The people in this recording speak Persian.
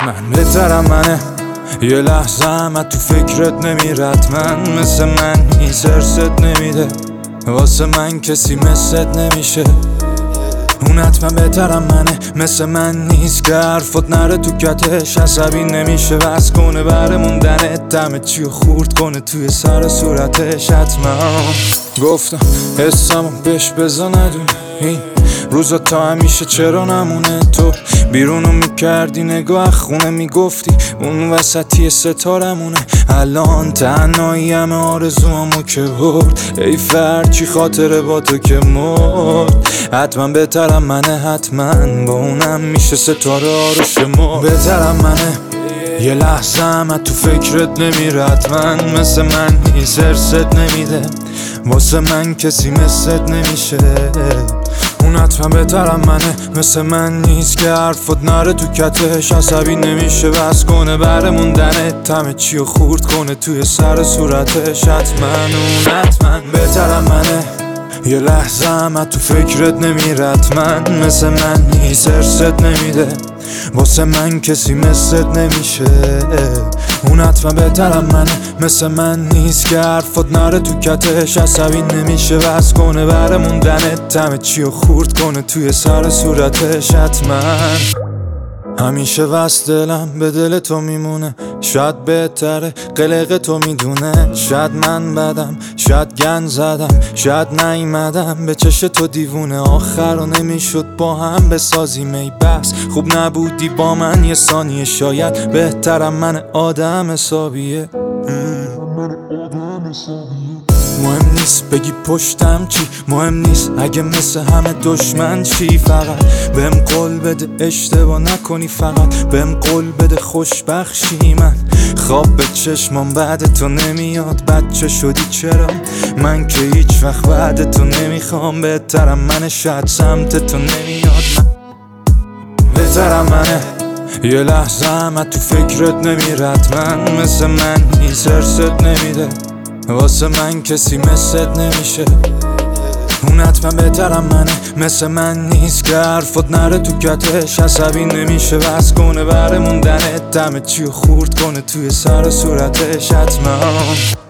من بهترم منه، یه لحظه هم تو فکرت نمیرد. من مثل من نیست، ارست نمیده واسه من کسی مثلت نمیشه. اون حتما بهترم منه، مثل من نیست که حرفت نره تو کتش. عصبی نمیشه وز کنه بره موندنت، دمه چیو خورد کنه توی سر صورتش. حتما گفتم حسمو بهش بزا ندونی، این روزا تا همیشه چرا نمونه. تو بیرونو میکردی نگاه خونه، میگفتی اون وسطی ستارمونه. الان تنهایی همه آرزوامو که برد، ای فرچی خاطره با تو که مرد. حتما بهترم منه، حتما با اونم میشه ستاره ها رو شمرد. بهترم منه، یه لحظه هم تو فکرت نمیرد. من مثل من نیست، ارست نمیده واسه من کسی مثلت نمیشه. اون حتما بهترم منه، مثل من نیست که حرفت نره تو کتش. عصبی نمیشه بس کنه بره موندنت، همه چیو خورد کنه توی سر صورتش. حتما اون حتما بهترم منه، یه لحظه هم تو فکرت نمیرد. من مثل من نیست، ارست نمیده واسه من کسی مثلت نمیشه. اون حتما بهترم منه، مثل من نیست که حرفت نره تو کتش. عصبی نمیشه بس کنه بره موندنت، همه چیو خورد کنه توی سر صورتش. حتما همیشه وست دلم به دل تو میمونه، شاید بهتره قلق تو میدونه. شاید من بدم، شاید گن زدم، شاید نیومدم به چش تو دیوونه. آخر رو نمیشد با هم بسازیم ای بس، خوب نبودی با من یه ثانیه. شاید بهترم من آدم حسابیه. مهم نیست بگی پشتم چی، مهم نیست اگه مثل همه دشمن چی. فقط بهم قول بده اشتباه نکنی، فقط بهم قول بده خوشبخشی. من خواب به چشمام بعد تو نمیاد، بچه شدی چرا؟ من که هیچ وقت بعد تو نمیخوام. بهترم منه، شاید سمت تو نمیاد. من بهترم منه، یه لحظه هم تو فکرت نمیرد. من مثل من نیست، ارست نمیده واسه من کسی مثلت نمیشه. اون حتما بهترم منه، مثل من نیست که حرفت نره تو کتش. عصبی نمیشه وز کنه بره موندنت، همه چیو خورد کنه توی سر صورتش. حتما